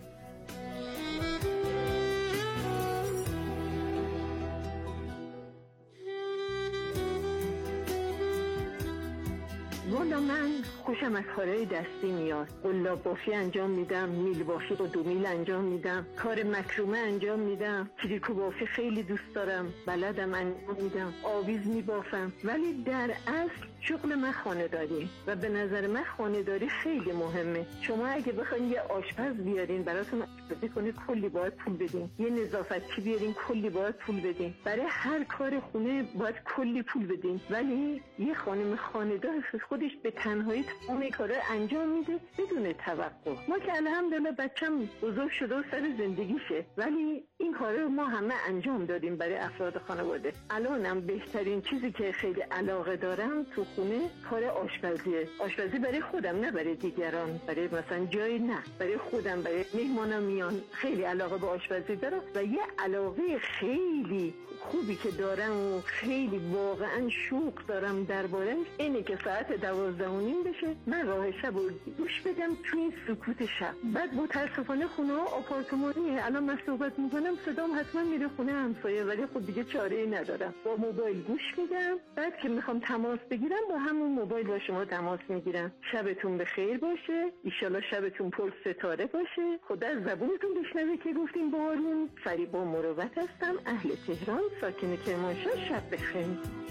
والا من خوشم از کارهای دستی میاد. قلاب بافی انجام میدم، میل بافی و دو میل انجام میدم، کار مکرومه انجام میدم، تریکو بافی خیلی دوست دارم، بلدم انجام میدم، آویز میبافم. ولی در اصل شغل من خانه‌داری و به نظر من خانه‌داری خیلی مهمه. شما اگه بخواید یه آشپز بیارین براتون آشپزی کنه کلی باید پول بدین، یه نظافتچی بیارین کلی باید پول بدین، برای هر کار خونه باید کلی پول بدین. ولی یه خانم خانه‌دار خودش به تنهایی تمام کارا انجام میده بدون توقف. ما که الحمدلله بچم بزرگ شده و سر زندگیشه، ولی این کارا ما همه انجام دادیم برای افراد خانواده. الانم بهترین چیزی که خیلی علاقه دارم تو خونه کار آشپزیه. آشپزی برای خودم نه برای دیگران، برای مثلا جایی نه، برای خودم، برای مهمانم میان. خیلی علاقه به آشپزی دارم و یه علاقه خیلی خوبی که دارم و خیلی واقعا شوق دارم درباره‌اش اینه که ساعت دوازده و نیم بشه من راه شب رو گوش بدم تو این سکوت شب. بعد متاسفانه خونه ها آپارتمانیه، الان من صحبت میکنم صدام حتما میره خونه همسایه، ولی خود دیگه چاره ای ندارم. با موبایل گوش میدم، بعد که میخوام تماس بگیرم با همون موبایل با شما تماس میگیرم. شبتون بخیر باشه، ایشالله شبتون پر ستاره باشه. خدا از زبونتون بشنوه که گفتیم بارون. فریبا مروت هستم، اهل تهران، ساکن کرمانشاه. شب بخیر.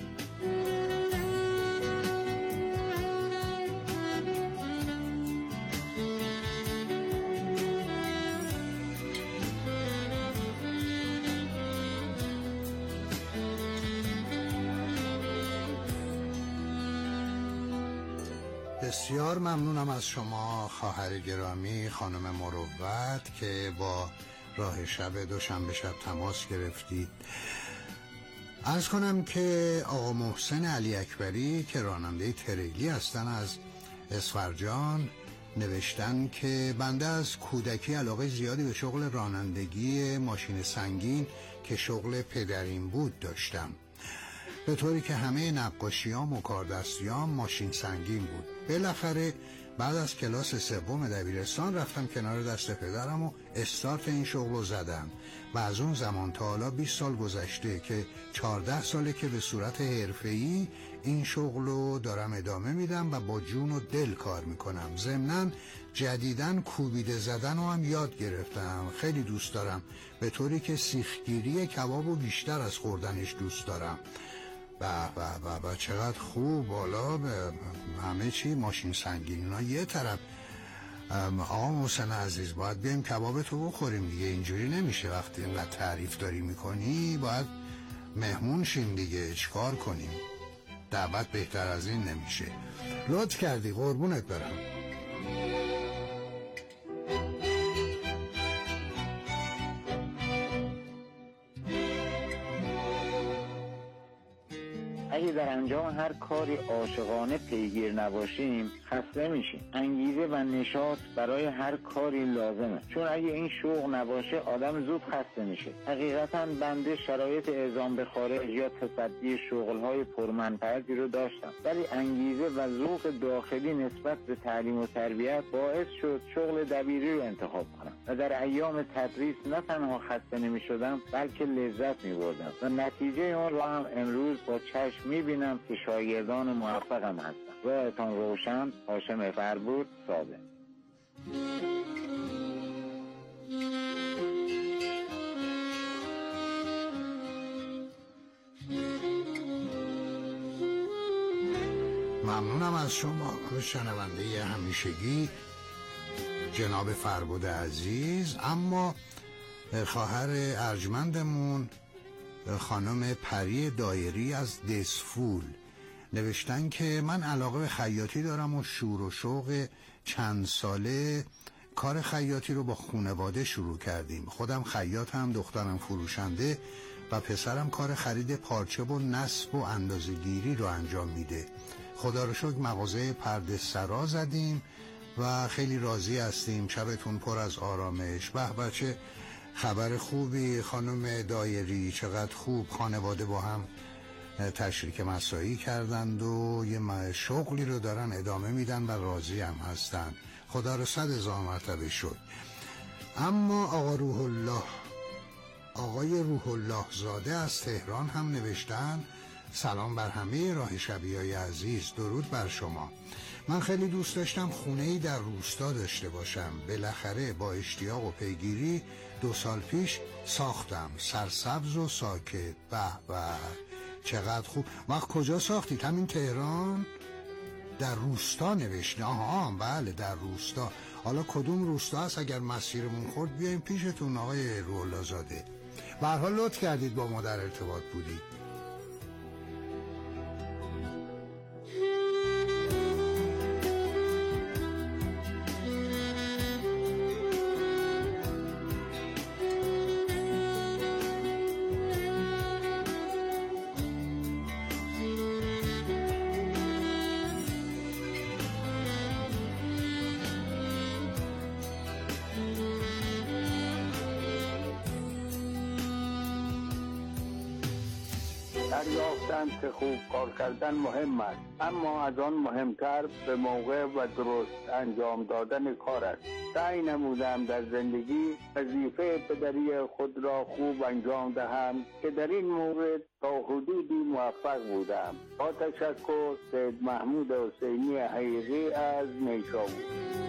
بسیار ممنونم از شما خواهر گرامی خانم مروت که با راه شب دوشنبه شب تماس گرفتید. عرض کنم که آقا محسن علی اکبری که راننده تریلی هستن از اسفرجان نوشتن که بنده از کودکی علاقه زیادی به شغل رانندگی ماشین سنگین که شغل پدریم بود داشتم، به طوری که همه نقاشیام و کاردستیام ماشین سنگین بود. بالاخره بعد از کلاس سوم دبیرستان رفتم کنار دست پدرم و استارت این شغل رو زدم و از اون زمان تا حالا بیست سال گذشته که چهارده ساله که به صورت حرفه‌ای این شغل رو دارم ادامه میدم و با جون و دل کار میکنم. ضمناً جدیداً کوبیده زدن رو هم یاد گرفتم، خیلی دوست دارم، به طوری که سیخگیری کباب رو بیشتر از خوردنش دوست دارم. به به به چقدر خوب. بالا به همه چی ماشین سنگین اینا یه طرف. آقا محسن عزیز باید بیم کباب تو بخوریم دیگه، اینجوری نمیشه. وقتی اینقدر تعریف داری میکنی باید مهمون شیم دیگه، چیکار کنیم؟ دعوت بهتر از این نمیشه. لطف کردی، قربونت برم. اگه در انجام هر کاری عاشقانه پیگیر نباشیم خسته میشیم. انگیزه و نشاط برای هر کاری لازمه، چون اگه این شوق نباشه آدم زود خسته میشه. حقیقتا بنده شرایط اعزام به خارج یا تصدی شغلهای پرمنفعتی رو داشتم، ولی انگیزه و ذوق داخلی نسبت به تعلیم و تربیت باعث شد شغل دبیری رو انتخاب کنم و در ایام تدریس نه تنها خسته نمیشدم بلکه لذت میبردم و نتیجه اون رو هم امروز با چشم میبینم که شاگردان موفقم هستم. راهتان روشن. هاشم فربود، سابق. ممنونم از شما شنونده همیشگی جناب فربد عزیز. اما خواهر ارجمندمون خانم پری دایری از دسفول نوشتن که من علاقه به خیاطی دارم و شور و شوق چند ساله کار خیاطی رو با خانواده شروع کردیم. خودم خیاطم، دخترم فروشنده و پسرم کار خرید پارچه و نصب و اندازه‌گیری رو انجام میده. خدا رو شکر مغازه پرده سرا زدیم و خیلی راضی هستیم. شبتون پر از آرامش. به بچه خبر خوبی خانم دایری، چقدر خوب خانواده با هم تشریک مساعی کردند و یه شغلی رو دارن ادامه میدن و راضی هم هستن. خدا رو صد هزار مرتبه شد. اما آقا روح الله آقای روح الله زاده از تهران هم نوشتن سلام بر همه راه شبیای عزیز، درود بر شما. من خیلی دوست داشتم خونه‌ای در روستا داشته باشم. بالاخره با اشتیاق و پیگیری دو سال پیش ساختم، سرسبز و ساکت. به به چقدر خوب. وقت کجا ساختید؟ همین تهران؟ در روستا نوشته. آها بله در روستا. حالا کدوم روستا هست؟ اگر مسیرمون خورد بیایم پیشتون آقای روح الله زاده. به هر حال لطف کردید با ما در ارتباط بودید. دریافتند که خوب کار کردن مهم است، اما از آن مهمتر به موقع و درست انجام دادن کار است. سعی نمودم در زندگی وظیفه پدری خود را خوب انجام دهم که در این مورد تا حدودی موفق بودم. با تشکر، سید محمود حسینی حقیقی از نیشابور.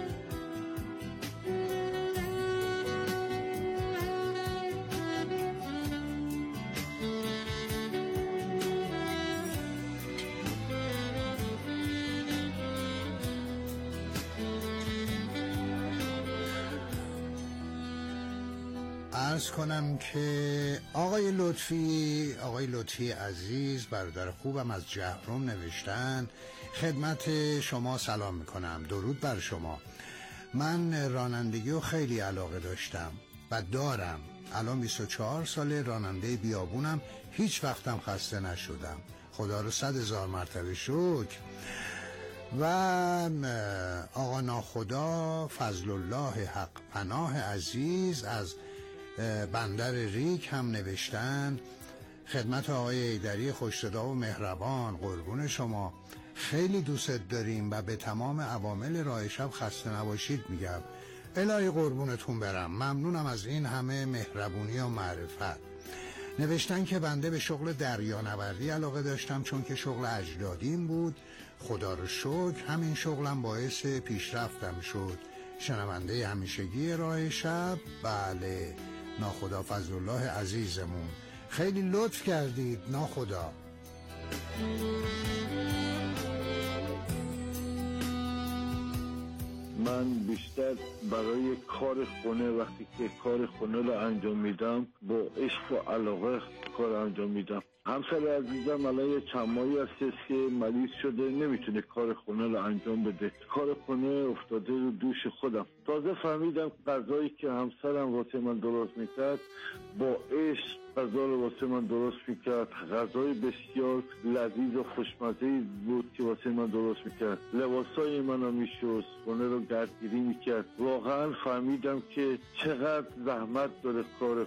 عرض کنم که آقای لطفی آقای لطفی عزیز برادر خوبم از جهرم نوشتن خدمت شما سلام میکنم، درود بر شما. من رانندگی رو خیلی علاقه داشتم و دارم. الان بیست و چهار ساله راننده بیابونم، هیچ وقتم خسته نشدم. خدا رو صد هزار مرتبه شکر. و آقا ناخدا فضل الله حق پناه عزیز از بندر ریک هم نوشتن خدمت آقای ایدری خوش‌صدا و مهربان، قربون شما، خیلی دوست داریم و به تمام عوامل راه شب خسته نباشید میگم. الهی قربونتون برم. ممنونم از این همه مهربونی و معرفت. نوشتن که بنده به شغل دریانوردی علاقه داشتم چون که شغل اجدادیم بود. خدا رو شکر همین شغلم باعث پیشرفتم شد. شنونده همیشگی راه شب. بله ناخدا فضل الله عزیزمون، خیلی لطف کردید ناخدا. من بیشتر برای کار خونه وقتی که کار خونه رو انجام میدم با عشق و علاقه کار انجام میدم. همسر عزیزم الان یه چند ماهی هست که مریض شده، نمیتونه کار خونه رو انجام بده. کار خونه افتاده رو دوش خودم. تازه فهمیدم غذایی که همسرم واسه من درست میکرد با عشق غذا رو واسه من درست میکرد. غذای بسیار لذیذ و خوشمزه بود که واسه من درست میکرد. لباسای منو میشست، خونه رو گردگیری میکرد. واقعا فهمیدم که چقدر زحمت داره کار